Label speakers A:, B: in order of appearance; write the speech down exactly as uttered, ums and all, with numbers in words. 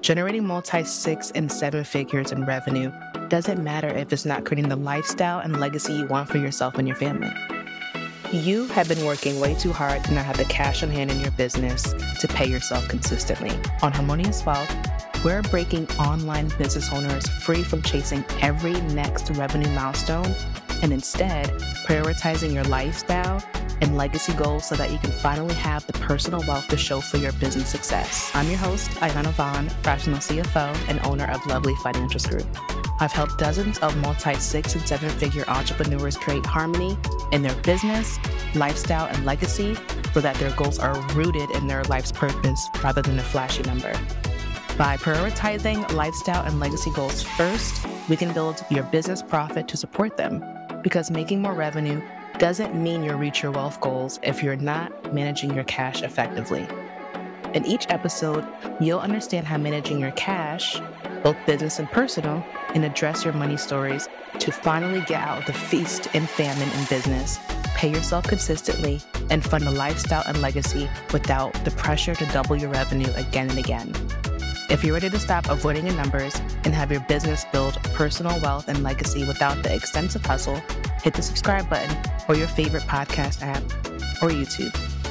A: Generating multi-six and seven figures in revenue doesn't matter if it's not creating the lifestyle and legacy you want for yourself and your family. You have been working way too hard to not have the cash on hand in your business to pay yourself consistently. On Harmonious Wealth, we're breaking online business owners free from chasing every next revenue milestone and instead prioritizing your lifestyle and legacy goals so that you can finally have the personal wealth to show for your business success. I'm your host, Ayana Vaughn, fractional C F O and owner of Lovely Financials Group. I've helped dozens of multi-six and seven-figure entrepreneurs create harmony in their business, lifestyle, and legacy so that their goals are rooted in their life's purpose rather than a flashy number. By prioritizing lifestyle and legacy goals first, we can build your business profit to support them, because making more revenue doesn't mean you'll reach your wealth goals if you're not managing your cash effectively. In each episode, you'll understand how managing your cash, both business and personal, and address your money stories to finally get out of the feast and famine in business, pay yourself consistently, and fund a lifestyle and legacy without the pressure to double your revenue again and again. If you're ready to stop avoiding your numbers and have your business build personal wealth and legacy without the extensive hustle, hit the subscribe button or your favorite podcast app or YouTube.